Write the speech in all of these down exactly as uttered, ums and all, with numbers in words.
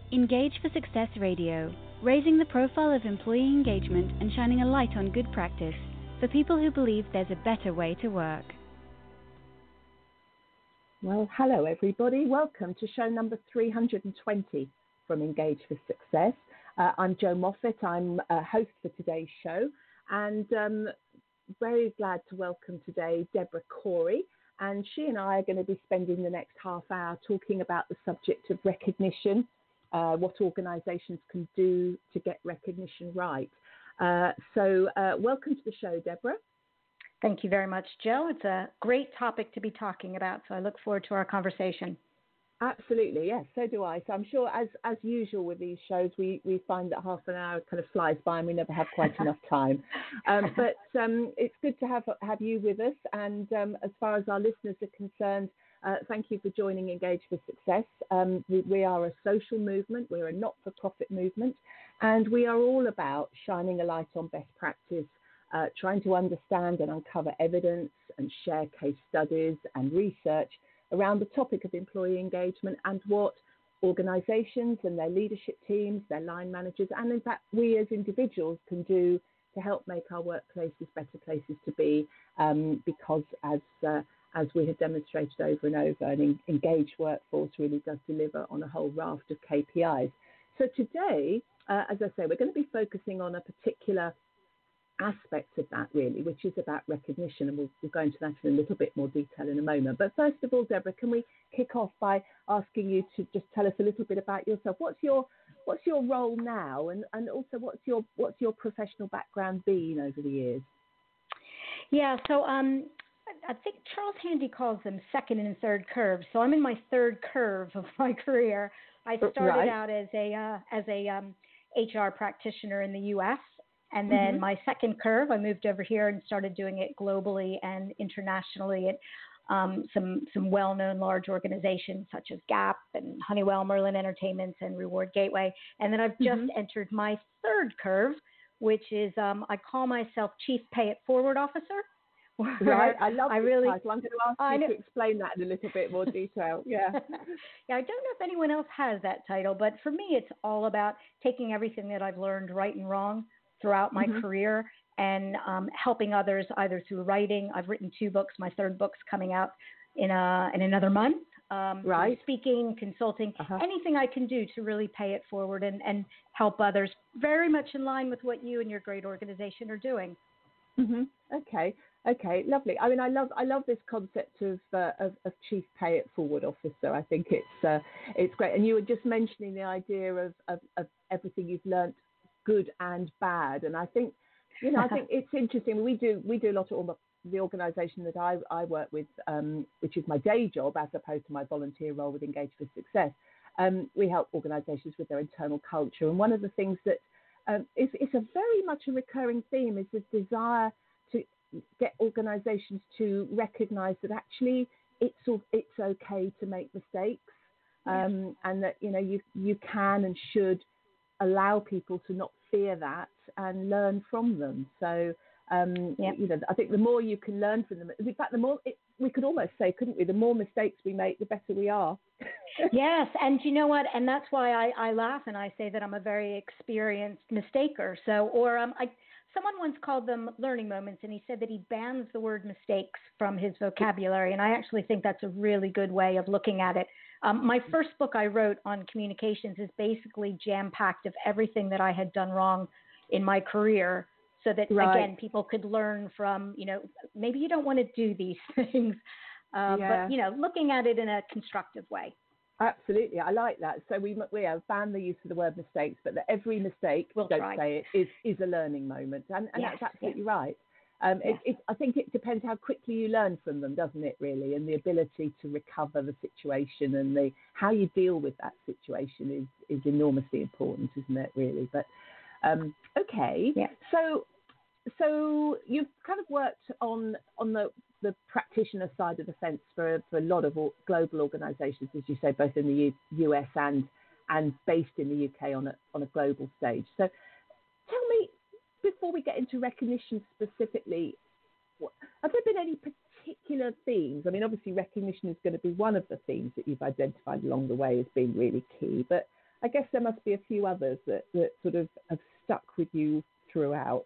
Engage for Success Radio, raising the profile of employee engagement and shining a light on good practice for people who believe there's a better way to work. Well, hello everybody. Welcome to show number three hundred twenty from Engage for Success. Uh, I'm Jo Moffat. I'm a host for today's show, and um, very glad to welcome today Deborah Corey. And she and I are going to be spending the next half hour talking about the subject of recognition. Uh, what organisations can do to get recognition right. Uh, so uh, welcome to the show, Deborah. Thank you very much, Jo. It's a great topic to be talking about, so I look forward to our conversation. Absolutely, yes, so do I. So I'm sure, as as usual with these shows, we, we find that half an hour kind of flies by and we never have quite enough time. Um, but um, it's good to have have you with us. And um, as far as our listeners are concerned, Uh, thank you for joining Engage for Success. Um, we, we are a social movement, we're a not-for-profit movement, and we are all about shining a light on best practice, uh, trying to understand and uncover evidence and share case studies and research around the topic of employee engagement and what organisations and their leadership teams, their line managers, and in fact we as individuals can do to help make our workplaces better places to be, um, because as uh, as we have demonstrated over and over, an engaged workforce really does deliver on a whole raft of K P Is. So today, uh, as I say, we're going to be focusing on a particular aspect of that, really, which is about recognition, and we'll, we'll go into that in a little bit more detail in a moment. But first of all, Deborah, can we kick off by asking you to just tell us a little bit about yourself? What's your what's your role now, and, and also what's your what's your professional background been over the years? Yeah, so um. I think Charles Handy calls them second and third curves. So I'm in my third curve of my career. I started right. out as a uh, as a um, H R practitioner in the U S, and then mm-hmm. my second curve, I moved over here and started doing it globally and internationally at um, some some well-known large organizations such as Gap and Honeywell, Merlin Entertainments, and Reward Gateway. And then I've just mm-hmm. entered my third curve, which is um, I call myself Chief Pay It Forward Officer. Right, I love I this really, title. I'm going to ask I you know. to explain that in a little bit more detail. Yeah. Yeah, I don't know if anyone else has that title, but for me, it's all about taking everything that I've learned right and wrong throughout my mm-hmm. career and um, helping others either through writing. I've written two books. My third book's coming out in a, in another month. Um, right. Speaking, consulting, uh-huh. anything I can do to really pay it forward and, and help others, very much in line with what you and your great organization are doing. Mm-hmm. Okay. Okay. Lovely. I mean, I love I love this concept of uh, of, of Chief Pay It Forward Officer. I think it's uh, it's great. And you were just mentioning the idea of, of, of everything you've learnt, good and bad. And I think you know I think it's interesting. We do we do a lot of the organisation that I I work with, um, which is my day job as opposed to my volunteer role with Engage for Success. Um, we help organisations with their internal culture, and one of the things that Um, it's, it's a very much a recurring theme is this desire to get organisations to recognise that actually it's it's okay to make mistakes, um, yes. and that you know you you can and should allow people to not fear that and learn from them. So um, yep. you know I think the more you can learn from them, in fact the more it, we could almost say, couldn't we? The more mistakes we make, the better we are. Yes, and you know what? And that's why I, I laugh and I say that I'm a very experienced mistaker. So, or um, I, someone once called them learning moments, and he said that he bans the word mistakes from his vocabulary. And I actually think that's a really good way of looking at it. Um, my first book I wrote on communications is basically jam-packed of everything that I had done wrong in my career, so that, right. again, people could learn from, you know, maybe you don't want to do these things, uh, yeah. but, you know, looking at it in a constructive way. Absolutely, I like that. So we we have banned the use of the word mistakes, but that every mistake, we'll don't try. say it, is is a learning moment, and, and yes, that's absolutely yes. right. Um, yes. it, it, I think it depends how quickly you learn from them, doesn't it? Really, and the ability to recover the situation and the how you deal with that situation is is enormously important, isn't it? Really, but um, okay. Yeah. So so you've kind of worked on on the the practitioner side of the fence for, for a lot of global organisations, as you say, both in the U, US and and based in the U K on a on a global stage. So, tell me, before we get into recognition specifically, what, have there been any particular themes? I mean, obviously, recognition is going to be one of the themes that you've identified along the way as being really key. But I guess there must be a few others that, that sort of have stuck with you throughout.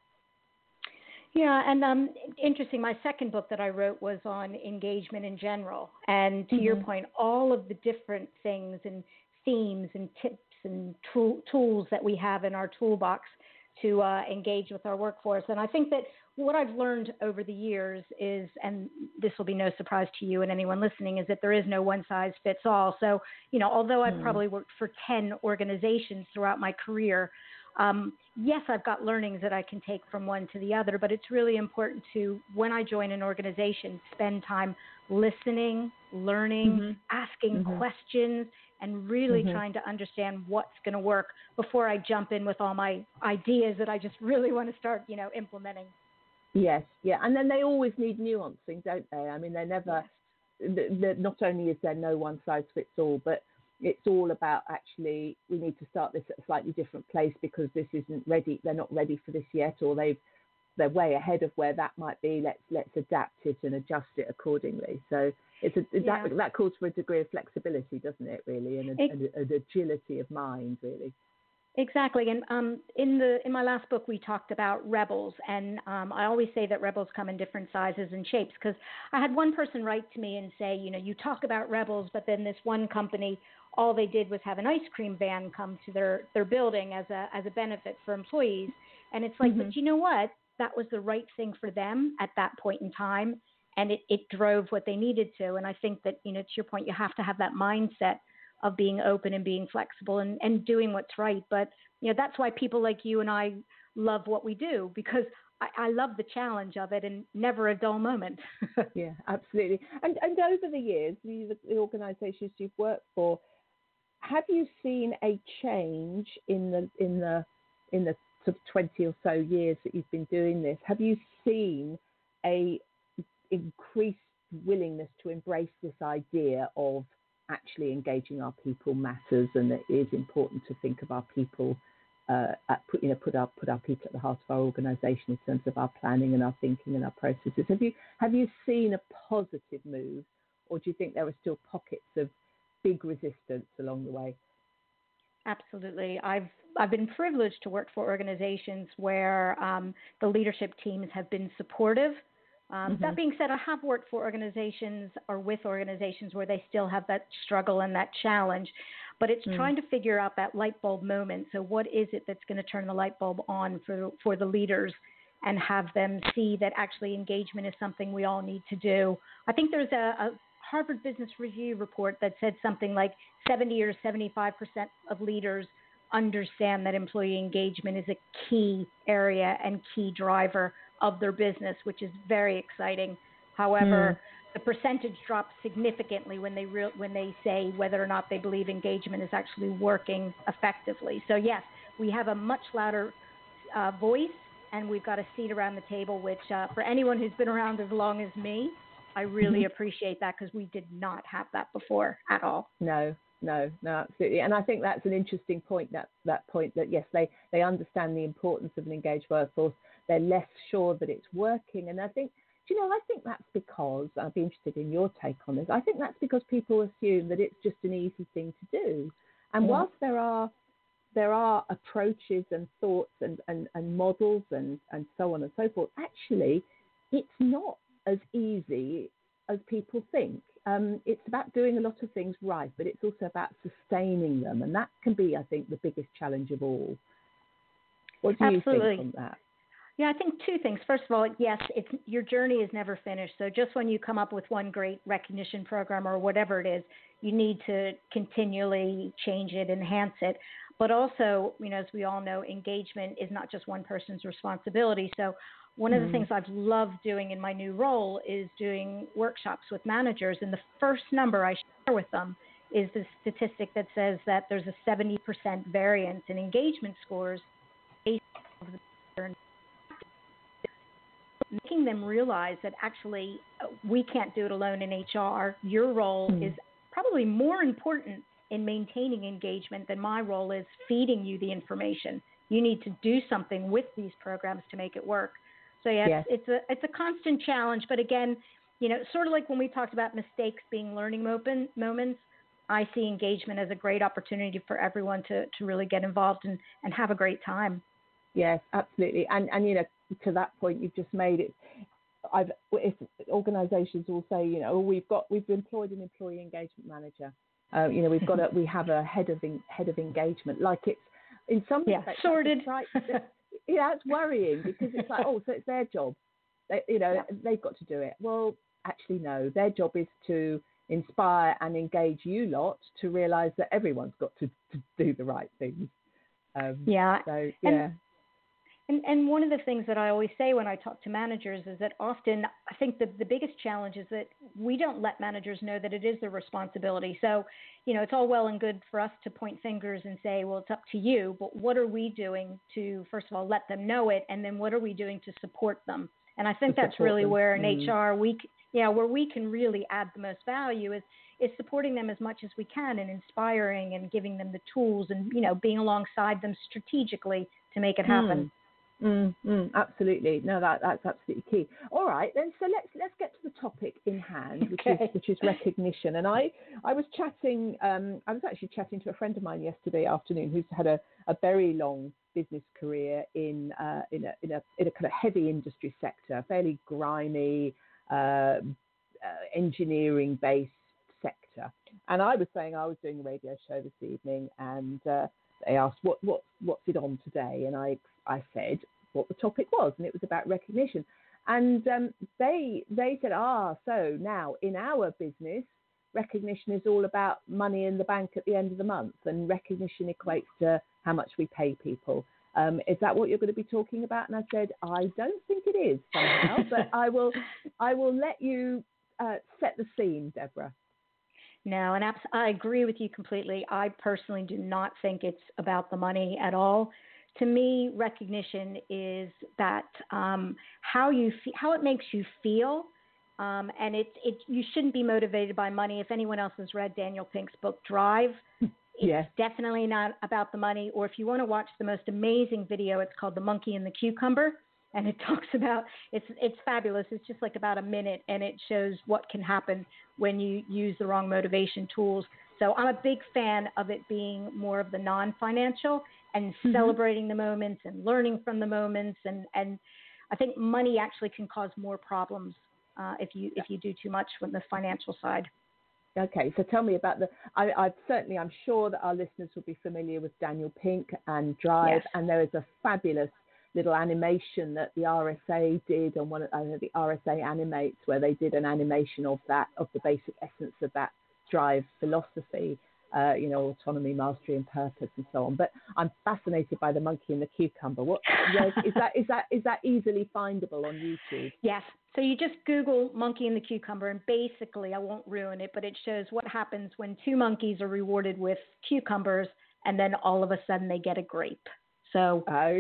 Yeah, and um, interesting, my second book that I wrote was on engagement in general. And to mm-hmm. your point, all of the different things and themes and tips and tool, tools that we have in our toolbox to uh, engage with our workforce. And I think that what I've learned over the years is, and this will be no surprise to you and anyone listening, is that there is no one size fits all. So, you know, although I've mm. probably worked for ten organizations throughout my career, um, yes, I've got learnings that I can take from one to the other, but it's really important to, when I join an organization, spend time listening, learning, mm-hmm. asking mm-hmm. questions, and really mm-hmm. trying to understand what's going to work before I jump in with all my ideas that I just really want to start, you know, implementing. Yes, yeah, and then they always need nuancing, don't they? I mean, they never, yes. the, the, not only is there no one size fits all, but it's all about actually, we need to start this at a slightly different place because this isn't ready, they're not ready for this yet, or they've, they're way ahead of where that might be. Let's let's adapt it and adjust it accordingly. So it's a, yeah. that, that calls for a degree of flexibility, doesn't it, really, and, a, it, and a, an agility of mind, really. Exactly. And um, in the in my last book, we talked about rebels. And um, I always say that rebels come in different sizes and shapes, because I had one person write to me and say, you know, you talk about rebels, but then this one company, all they did was have an ice cream van come to their, their building as a as a benefit for employees. And it's like, mm-hmm. but you know what? That was the right thing for them at that point in time. And it, it drove what they needed to. And I think that, you know, to your point, you have to have that mindset of being open and being flexible and, and doing what's right. But, you know, that's why people like you and I love what we do, because I, I love the challenge of it and never a dull moment. Yeah, absolutely. And and over the years, the, the organizations you've worked for, have you seen a change in the in the in the sort of twenty or so years that you've been doing this? Have you seen a increased willingness to embrace this idea of actually engaging our people matters, and that it is important to think of our people, uh, at put you know put our put our people at the heart of our organisation in terms of our planning and our thinking and our processes? Have you have you seen a positive move, or do you think there are still pockets of big resistance along the way? Absolutely. I've I've been privileged to work for organizations where um, the leadership teams have been supportive. Um, mm-hmm. That being said, I have worked for organizations or with organizations where they still have that struggle and that challenge, but it's mm. trying to figure out that light bulb moment. So what is it that's going to turn the light bulb on for, for the leaders and have them see that actually engagement is something we all need to do? I think there's a, a Harvard Business Review report that said something like seventy or seventy-five percent of leaders understand that employee engagement is a key area and key driver of their business, which is very exciting. However, mm. the percentage drops significantly when they re- when they say whether or not they believe engagement is actually working effectively. So yes, we have a much louder uh, voice, and we've got a seat around the table, which uh, for anyone who's been around as long as me, I really mm-hmm. appreciate that, because we did not have that before at all. No, no, no, absolutely. And I think that's an interesting point, that, that point that, yes, they, they understand the importance of an engaged workforce. They're less sure that it's working. And I think, do you know, I think that's because, I'd be interested in your take on this, I think that's because people assume that it's just an easy thing to do. And yeah. whilst there are there are approaches and thoughts and, and, and models and, and so on and so forth, actually, it's not as easy as people think. Um, it's about doing a lot of things right, but it's also about sustaining them. And that can be, I think, the biggest challenge of all. What do Absolutely. you think on that? Yeah, I think two things. First of all, yes, it's, your journey is never finished. So just when you come up with one great recognition program or whatever it is, you need to continually change it, enhance it. But also, you know, as we all know, engagement is not just one person's responsibility. So one mm. of the things I've loved doing in my new role is doing workshops with managers. And the first number I share with them is the statistic that says that there's a seventy percent variance in engagement scores based on the making them realize that actually uh, we can't do it alone in H R. Your role mm. is probably more important in maintaining engagement than my role is feeding you the information. You need to do something with these programs to make it work. So yes, yes. it's a it's a constant challenge. But again, you know, sort of like when we talked about mistakes being learning moment, moments, I see engagement as a great opportunity for everyone to, to really get involved and, and have a great time. Yes, absolutely. And, and, you know, to that point you've just made it, I've, if organisations will say, you know, we've got, we've employed an employee engagement manager. Uh, you know, we've got a, we have a head of in, head of engagement. Like it's in some yeah, respects, sorted. Right, yeah, it's worrying because it's like, oh, so it's their job. They, you know, yeah. they've got to do it. Well, actually, no. Their job is to inspire and engage you lot to realise that everyone's got to, to do the right things. Um, yeah. So yeah. And- And, and one of the things that I always say when I talk to managers is that often I think the, the biggest challenge is that we don't let managers know that it is their responsibility. So, you know, it's all well and good for us to point fingers and say, well, it's up to you. But what are we doing to, first of all, let them know it? And then what are we doing to support them? And I think that's really them. where in mm. H R, we, yeah, where we can really add the most value is, is supporting them as much as we can and inspiring and giving them the tools and, you know, being alongside them strategically to make it happen. Mm. Mm, mm, absolutely. No, that that's absolutely key. All right, then. So let's let's get to the topic in hand, which okay. is which is recognition. And I I was chatting. Um, I was actually chatting to a friend of mine yesterday afternoon who's had a, a very long business career in uh, in a in a in a kind of heavy industry sector, fairly grimy, uh, uh, engineering based sector. And I was saying I was doing a radio show this evening, and uh, they asked what what what's it on today, and I. I said what the topic was, and it was about recognition. And um, they they said, ah, so now in our business, recognition is all about money in the bank at the end of the month, and recognition equates to how much we pay people. Um, is that what you're going to be talking about? And I said, I don't think it is somehow, but I will I will let you uh, set the scene, Deborah. No, and abs- I agree with you completely. I personally do not think it's about the money at all. To me, recognition is that um, how you fe- how it makes you feel, um, and it it you shouldn't be motivated by money. If anyone else has read Daniel Pink's book Drive, it's yes. definitely not about the money. Or if you want to watch the most amazing video, it's called The Monkey and the Cucumber, and it talks about it's it's fabulous. It's just like about a minute, and it shows what can happen when you use the wrong motivation tools. So I'm a big fan of it being more of the non-financial and mm-hmm. celebrating the moments and learning from the moments. And, and I think money actually can cause more problems uh, if you if you do too much from the financial side. Okay, so tell me about the, I, I've certainly, I'm sure that our listeners will be familiar with Daniel Pink and Drive, yes. and there is a fabulous little animation that the R S A did on one of, I know the R S A Animates, where they did an animation of that, of the basic essence of that Drive philosophy, uh, you know, autonomy, mastery, and purpose, and so on. But I'm fascinated by the monkey and the cucumber. What is that? Is that is that easily findable on YouTube? Yes. So you just Google monkey and the cucumber, and basically, I won't ruin it, but it shows what happens when two monkeys are rewarded with cucumbers, and then all of a sudden they get a grape. So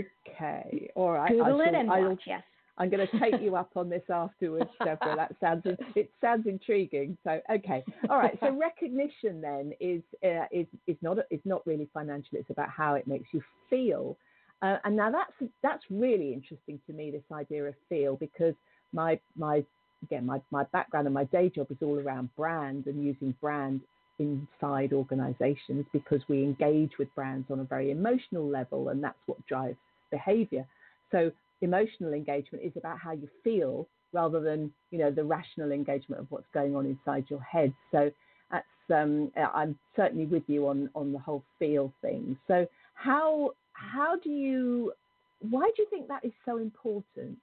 okay, all right. Google I it shall, and I'll, watch. Yes. I'm going to take you up on this afterwards, Deborah. That sounds it sounds intriguing. So okay, all right. So recognition then is uh, is is not is not really financial. It's about how it makes you feel. Uh, and now that's that's really interesting to me. This idea of feel, because my my again my my background and my day job is all around brand and using brand inside organizations, because we engage with brands on a very emotional level, and that's what drives behavior. So emotional engagement is about how you feel rather than, you know, the rational engagement of what's going on inside your head. So that's um, I'm certainly with you on, on the whole feel thing. So how how do you why do you think that is so important?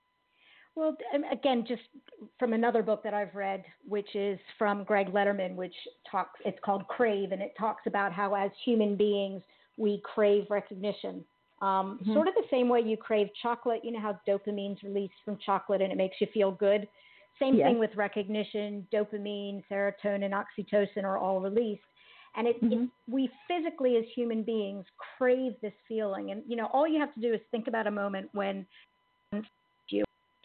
Well, again, just from another book that I've read, which is from Greg Letterman, which talks, it's called Crave, and it talks about how as human beings, we crave recognition. Um, mm-hmm. Sort of the same way you crave chocolate. You know how dopamine's released from chocolate and it makes you feel good? Same yes. thing with recognition. Dopamine, serotonin, oxytocin are all released. And it, mm-hmm. it, we physically as human beings crave this feeling. And, you know, all you have to do is think about a moment when you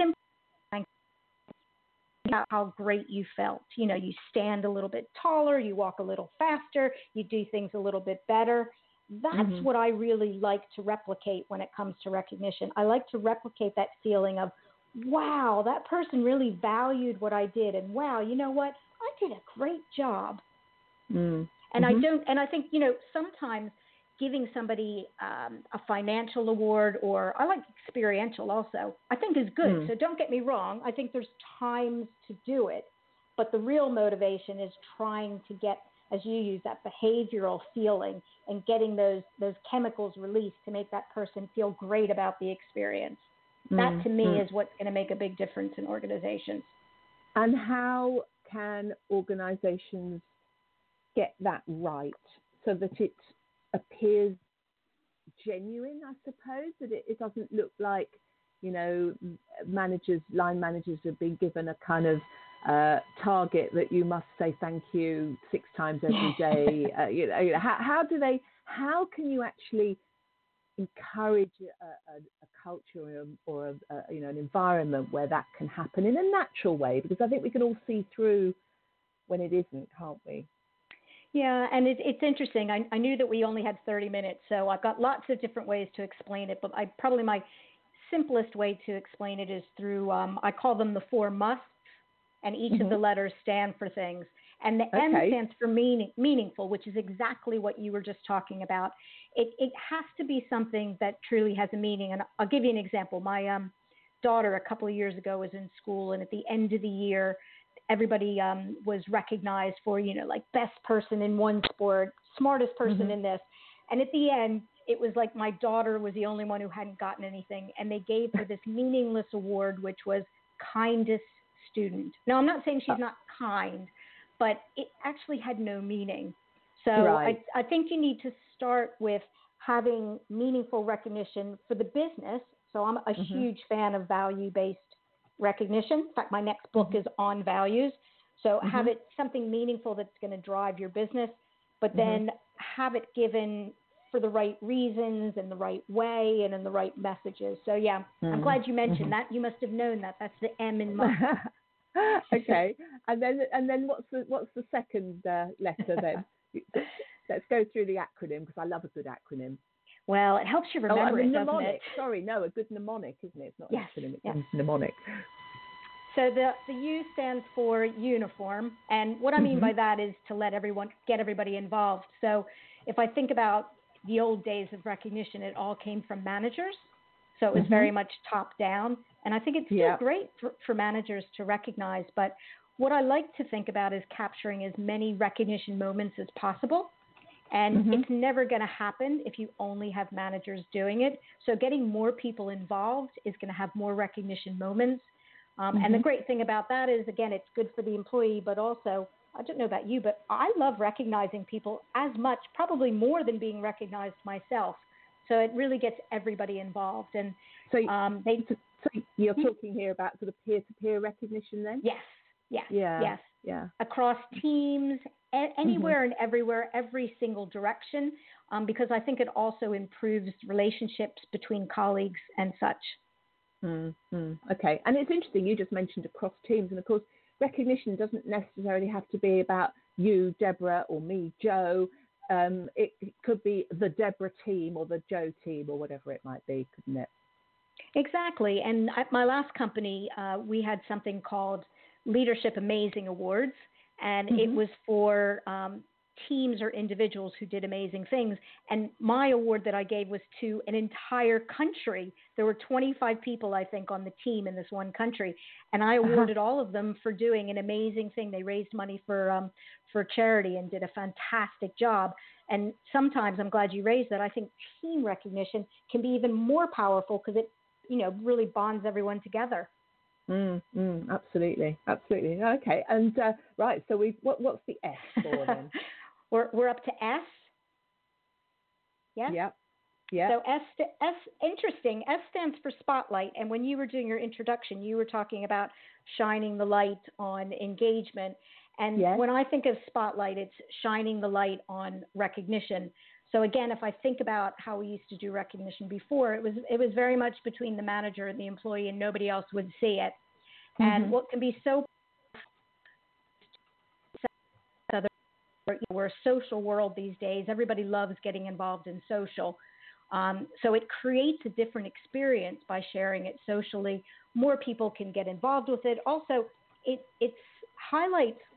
about how great you felt. You know, you stand a little bit taller, you walk a little faster, you do things a little bit better. That's mm-hmm. what I really like to replicate when it comes to recognition. I like to replicate that feeling of, wow, that person really valued what I did. And wow, you know what? I did a great job. Mm. And Mm-hmm. I don't, and I think, you know, sometimes giving somebody um, a financial award, or I like experiential also, I think is good. Mm. So don't get me wrong. I think there's times to do it, but the real motivation is trying to get, as you use, that behavioral feeling and getting those, those chemicals released to make that person feel great about the experience. Mm. That to me mm. is what's going to make a big difference in organizations. And how can organizations get that right so that it appears genuine, I suppose, that it, it doesn't look like, you know, managers, line managers have been given a kind of uh, target that you must say thank you six times every day. uh, you know, how, how do they, how can you actually encourage a, a, a culture or, a, a, you know, an environment where that can happen in a natural way? Because I think we can all see through when it isn't, can't we? Yeah, and it, it's interesting. I, I knew that we only had thirty minutes, so I've got lots of different ways to explain it, but I probably my simplest way to explain it is through, um, I call them the four musts, and each Mm-hmm. of the letters stand for things. And the Okay. M stands for meaning, meaningful, which is exactly what you were just talking about. It, it has to be something that truly has a meaning. And I'll give you an example. My um, daughter a couple of years ago was in school, and at the end of the year, everybody um, was recognized for, you know, like best person in one sport, smartest person Mm-hmm. in this. And at the end, it was like my daughter was the only one who hadn't gotten anything. And they gave her this meaningless award, which was kindest student. Now, I'm not saying she's not kind, but it actually had no meaning. So Right. I, I think you need to start with having meaningful recognition for the business. So I'm a Mm-hmm. huge fan of value-based recognition. In fact, my next book Mm-hmm. is on values. So Mm-hmm. have it something meaningful that's going to drive your business, but then mm-hmm. have it given for the right reasons and the right way and in the right messages. So yeah, mm-hmm. I'm glad you mentioned mm-hmm. that. You must have known that. That's the M in must. Okay, and then and then what's the what's the second uh, letter then? Let's go through the acronym because I love a good acronym. Well, it helps you remember oh, it, mnemonic. doesn't it? Sorry, no, a good mnemonic, isn't it? It's not yes. an acronym, it's yes. a mnemonic. So the, the U stands for uniform, and what I mean mm-hmm. by that is to let everyone, get everybody involved. So if I think about the old days of recognition, it all came from managers, so it was mm-hmm. very much top down, and I think it's still yeah. great for, for managers to recognize, but what I like to think about is capturing as many recognition moments as possible. And mm-hmm. it's never going to happen if you only have managers doing it. So getting more people involved is going to have more recognition moments. Um, mm-hmm. And the great thing about that is, again, it's good for the employee, but also, I don't know about you, but I love recognizing people as much, probably more than being recognized myself. So it really gets everybody involved. And so, um, they, so you're talking here about sort of peer-to-peer recognition then? Yes, yes, yeah, yes. Yeah. Across teams, anywhere mm-hmm. and everywhere, every single direction, um, because I think it also improves relationships between colleagues and such. Mm-hmm. Okay. And it's interesting, you just mentioned across teams, and of course, recognition doesn't necessarily have to be about you, Deborah, or me, Joe. Um, it, it could be the Deborah team or the Joe team or whatever it might be, couldn't it? Exactly. And at my last company, uh, we had something called Leadership Amazing Awards, and mm-hmm. it was for um, teams or individuals who did amazing things. And my award that I gave was to an entire country. There were twenty-five people, I think, on the team in this one country, and I awarded uh-huh. all of them for doing an amazing thing. They raised money for um, for charity and did a fantastic job. And sometimes, I'm glad you raised that, I think team recognition can be even more powerful because it, you know, really bonds everyone together. Mm, mm, absolutely, absolutely. Okay, and uh, right. So we, what, what's the S for then? we're we're up to S. Yes. Yeah. Yeah. So S S interesting. S stands for spotlight. And when you were doing your introduction, you were talking about shining the light on engagement. And yes. when I think of spotlight, it's shining the light on recognition. So again, if I think about how we used to do recognition before, it was it was very much between the manager and the employee, and nobody else would see it. Mm-hmm. And what can be so we're a social world these days. Everybody loves getting involved in social. Um, so it creates a different experience by sharing it socially. More people can get involved with it. Also, it it's highlights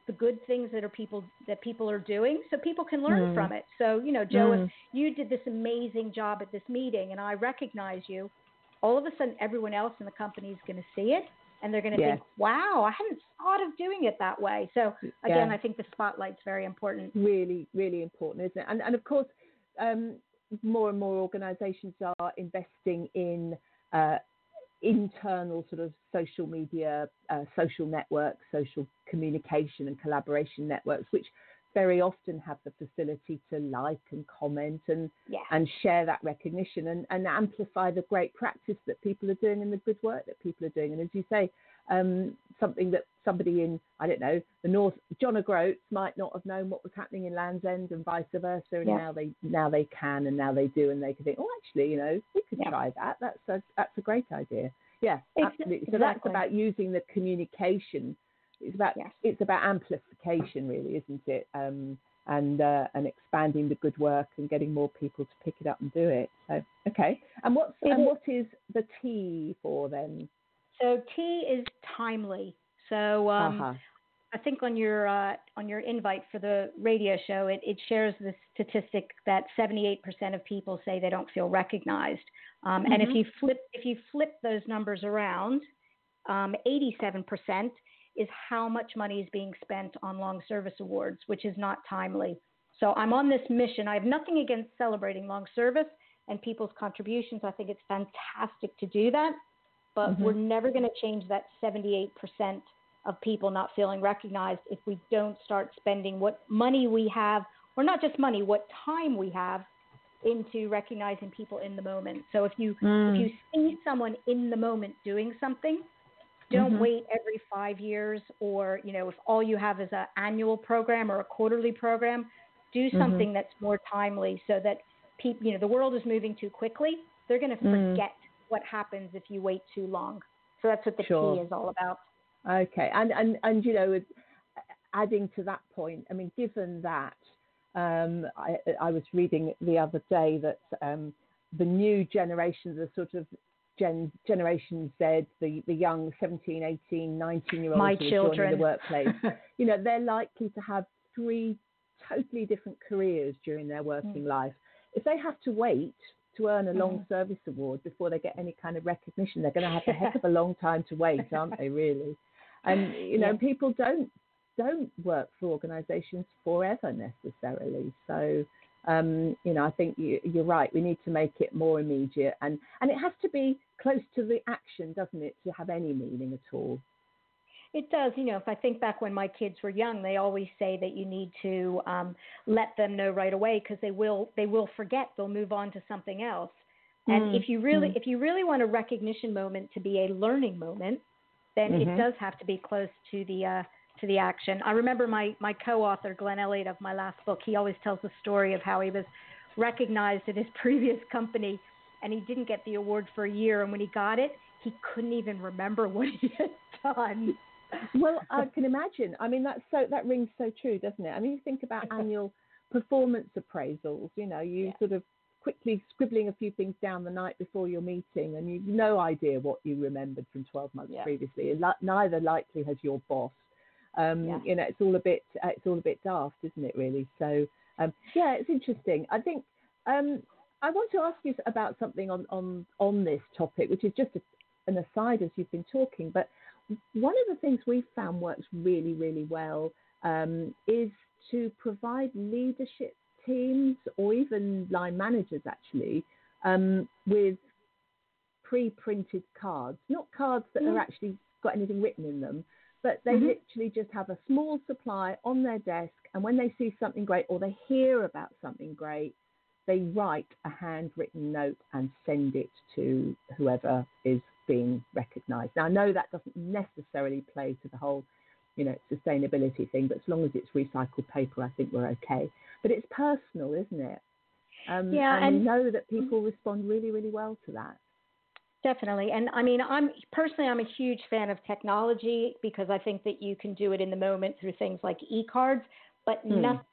the good things that are people that people are doing, so people can learn Mm. from it. So, you know, Joe, Mm. if you did this amazing job at this meeting and I recognize you, all of a sudden everyone else in the company is going to see it and they're going to Yes. think, wow, I hadn't thought of doing it that way. So again, Yeah. I think the spotlight's very important. Really, really important, isn't it? And, and of course, um, more and more organisations are investing in uh, internal sort of social media, uh, social networks, social communication and collaboration networks, which very often have the facility to like and comment and Yeah. and share that recognition and, and amplify the great practice that people are doing and the good work that people are doing. And as you say, um, something that somebody in, I don't know, the North, John O'Groats might not have known what was happening in Land's End and vice versa. And Yeah. now they now they can and now they do and they can think, oh, actually, you know, we could Yeah. try that. That's a, that's a great idea. Yeah, Ex- absolutely. So that's exactly. about using the communication. It's about Yes. it's about amplification, really, isn't it? Um, and uh, and expanding the good work and getting more people to pick it up and do it. So okay. And what's It and is- what is the T for then? So T is timely. So um, Uh-huh. I think on your uh, on your invite for the radio show, it, it shares the statistic that seventy-eight percent of people say they don't feel recognized. Um, Mm-hmm. And if you flip if you flip those numbers around, um, eighty-seven percent is how much money is being spent on long service awards, which is not timely. So I'm on this mission. I have nothing against celebrating long service and people's contributions. I think it's fantastic to do that, but Mm-hmm. we're never going to change that seventy-eight percent of people not feeling recognized if we don't start spending what money we have, or not just money, what time we have into recognizing people in the moment. So if you Mm. if you see someone in the moment doing something, don't Mhm. wait every five years, or you know, if all you have is an annual program or a quarterly program, do Mhm. something that's more timely, so that people, you know, the world is moving too quickly. They're going to Mm. forget what happens if you wait too long. So that's what the Sure. T is all about. Okay, and and and you know, adding to that point, I mean, given that, um, I I was reading the other day that um, the new generation, the sort of Gen Generation Z, the the young seventeen, eighteen, nineteen year olds My who are children. joining the workplace, you know, they're likely to have three totally different careers during their working Mm. life. If they have to wait to earn a long Mhm. service award before they get any kind of recognition, they're going to have a heck of a long time to wait, aren't they, really? And, you know, Yeah. people don't don't work for organisations forever necessarily. So, um, you know, I think you, you're right. We need to make it more immediate. And, and it has to be close to the action, doesn't it, to have any meaning at all? It does. You know, if I think back when my kids were young, they always say that you need to um, let them know right away, because they will they will forget. They'll move on to something else. And Mm, if you really mm. if you really want a recognition moment to be a learning moment, then Mhm. it does have to be close to the uh, to the action. I remember my my co-author Glenn Elliott of my last book. He always tells the story of how he was recognized at his previous company, and he didn't get the award for a year. And when he got it, he couldn't even remember what he had done. Well, I can imagine. I mean, that's so that rings so true, doesn't it? I mean, you think about annual performance appraisals. You know, you Yeah. sort of quickly scribbling a few things down the night before your meeting, and you've no idea what you remembered from twelve months Yeah. previously. And li- neither likely has your boss. Um, Yeah. You know, it's all a bit uh, it's all a bit daft, isn't it? Really. So, um, yeah, it's interesting. I think um, I want to ask you about something on on on this topic, which is just a, an aside as you've been talking, but one of the things we've found works really, really well um, is to provide leadership teams or even line managers actually um, with pre-printed cards, not cards that Mm. are actually got anything written in them, but they Mhm. literally just have a small supply on their desk, and when they see something great or they hear about something great, they write a handwritten note and send it to whoever is being recognised. Now, I know that doesn't necessarily play to the whole, you know, sustainability thing, but as long as it's recycled paper, I think we're okay. But it's personal, isn't it? Um, Yeah, and, and- we know that people respond really, really well to that. Definitely. And I mean, I'm personally, I'm a huge fan of technology, because I think that you can do it in the moment through things like e-cards, but Hmm. nothing.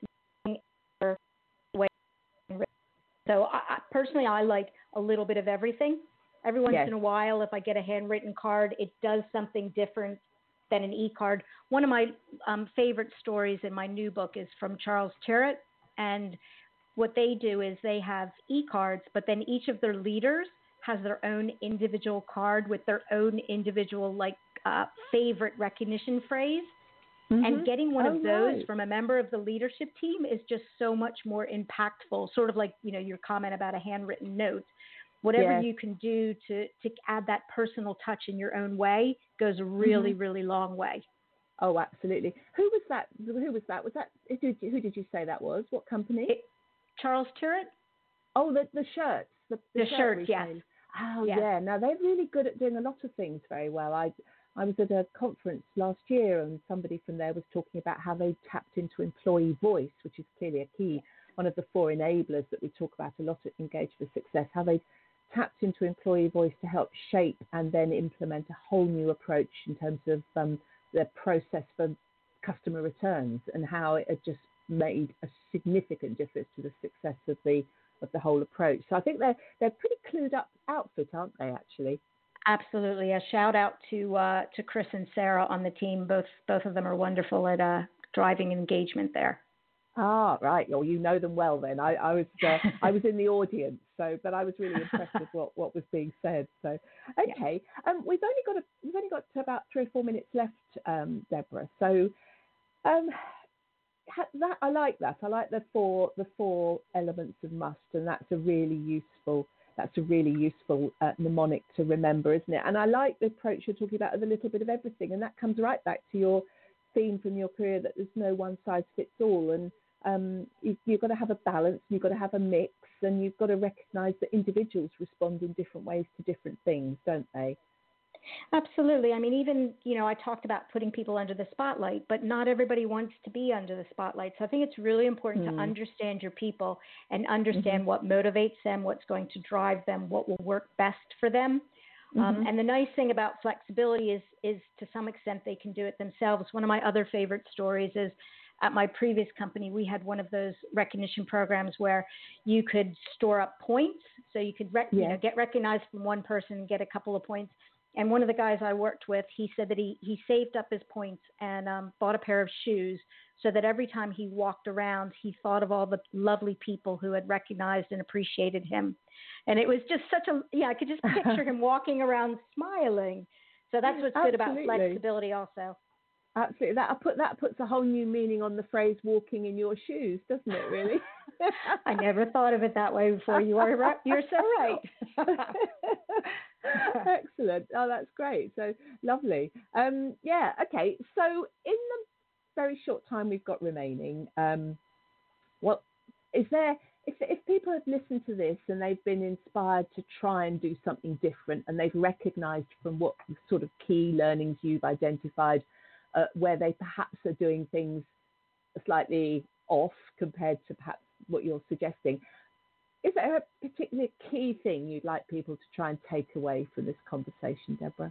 So I, I, personally, I like a little bit of everything. Every once Yes. in a while, if I get a handwritten card, it does something different than an e-card. One of my um, favorite stories in my new book is from Charles Tyrwhitt, and what they do is they have e-cards, but then each of their leaders has their own individual card with their own individual like uh, favorite recognition phrase. Mm-hmm. And getting one oh, of those right. from a member of the leadership team is just so much more impactful, sort of like, you know, your comment about a handwritten note. Whatever yes. you can do to, to add that personal touch in your own way goes a really, mm-hmm. really long way. Oh, absolutely. Who was that? Who was that? Was that, who did you, who did you say that was? What company? It, Charles Tyrwhitt. Oh, the, the shirts. The, the, the shirt shirts, yes. Oh, yes. yeah. Now, they're really good at doing a lot of things very well. I I was at a conference last year and somebody from there was talking about how they tapped into employee voice, which is clearly a key, one of the four enablers that we talk about a lot at Engage for Success, how they tapped into employee voice to help shape and then implement a whole new approach in terms of um, their process for customer returns and how it had just made a significant difference to the success of the of the whole approach. So I think they're they're pretty clued up outfit, aren't they, actually? Absolutely. A shout out to uh, to Chris and Sarah on the team. Both both of them are wonderful at uh, driving engagement there. Ah, right. Well, you know them well then. I, I was uh, I was in the audience, so but I was really impressed with what, what was being said. So, okay, yeah. um, we've only got a, we've only got about three or four minutes left, um, Deborah. So, um, that I like that. I like the four the four elements of must, and that's a really useful that's a really useful uh, mnemonic to remember, isn't it? And I like the approach you're talking about of a little bit of everything, and that comes right back to your theme from your career that there's no one size fits all, and um, you, you've got to have a balance, you've got to have a mix, and you've got to recognise that individuals respond in different ways to different things, don't they? Absolutely. I mean, even, you know, I talked about putting people under the spotlight, but not everybody wants to be under the spotlight. So I think it's really important mm. to understand your people and understand mm-hmm. what motivates them, what's going to drive them, what will work best for them. Mm-hmm. Um, and the nice thing about flexibility is, is to some extent they can do it themselves. One of my other favorite stories is at my previous company, we had one of those recognition programs where you could store up points. So you could rec- yeah. you know, get recognized from one person and get a couple of points. And one of the guys I worked with, he said that he, he saved up his points and um, bought a pair of shoes so that every time he walked around, he thought of all the lovely people who had recognized and appreciated him. And it was just such a, yeah, I could just picture him walking around smiling. So that's what's Absolutely. good about flexibility also. Absolutely. That, I put, that puts a whole new meaning on the phrase walking in your shoes, doesn't it, really? I never thought of it that way before. You are right. You're so right. Excellent. Oh, that's great. So lovely. Um, yeah. Okay. So in the very short time we've got remaining, um, what is there? If, if people have listened to this and they've been inspired to try and do something different, and they've recognised from what sort of key learnings you've identified, uh, where they perhaps are doing things slightly off compared to perhaps what you're suggesting. Is there a particular key thing you'd like people to try and take away from this conversation, Deborah?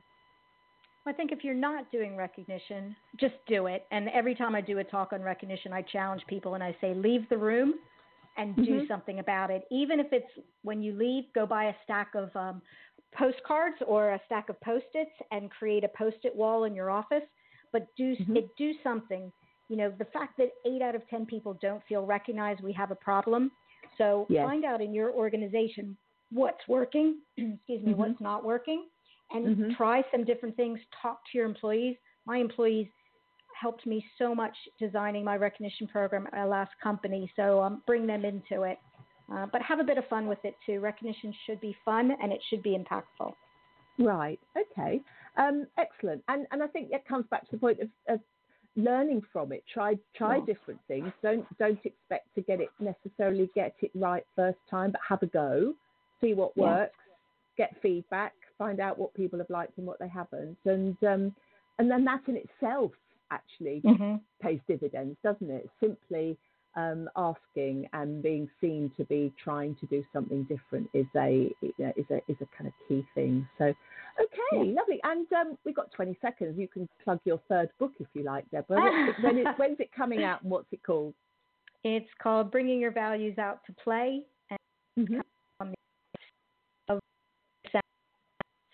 I think if you're not doing recognition, just do it. And every time I do a talk on recognition, I challenge people and I say, leave the room and do mm-hmm. something about it. Even if it's when you leave, go buy a stack of um, postcards or a stack of Post-its and create a Post-it wall in your office. But do mm-hmm. it, do something. You know, the fact that eight out of ten people don't feel recognized, we have a problem. So yes. find out in your organization what's working, excuse me, mm-hmm. what's not working, and mm-hmm. try some different things. Talk to your employees. My employees helped me so much designing my recognition program at my last company, so um, bring them into it. Uh, but have a bit of fun with it too. Recognition should be fun and it should be impactful. Right. Okay. Um, excellent. And and I think that comes back to the point of, of learning from it. Try try yes. different things. Don't don't expect to get it necessarily get it right first time, but have a go. See what works. Yes. Get feedback. Find out what people have liked and what they haven't. And um, and then that in itself actually mm-hmm. pays dividends, doesn't it? Simply um, asking and being seen to be trying to do something different is a you know, is a is a kind of key thing. So, okay, yeah. lovely. And um, we've got twenty seconds. You can plug your third book if you like, Deborah. when is, when's it coming out and what's it called? It's called Bringing Your Values Out to Play. And mm-hmm. on the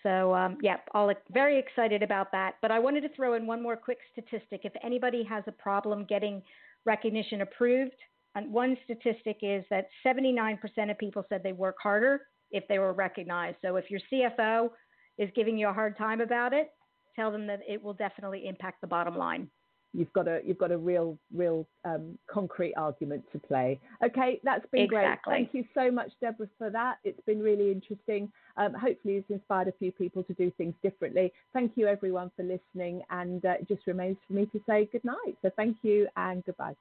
So, um, yeah, all very excited about that. But I wanted to throw in one more quick statistic. If anybody has a problem getting recognition approved, and one statistic is that seventy-nine percent of people said they work harder if they were recognized. So if your C F O is giving you a hard time about it, tell them that it will definitely impact the bottom line. You've got a you've got a real real um, concrete argument to play. Okay, that's been exactly. great. Thank you so much, Deborah, for that. It's been really interesting. Um, hopefully, it's inspired a few people to do things differently. Thank you, everyone, for listening, and uh, it just remains for me to say good night. So thank you and goodbye.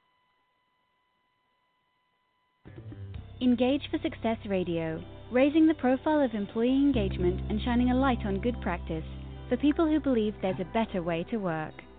Engage for Success Radio, raising the profile of employee engagement and shining a light on good practice for people who believe there's a better way to work.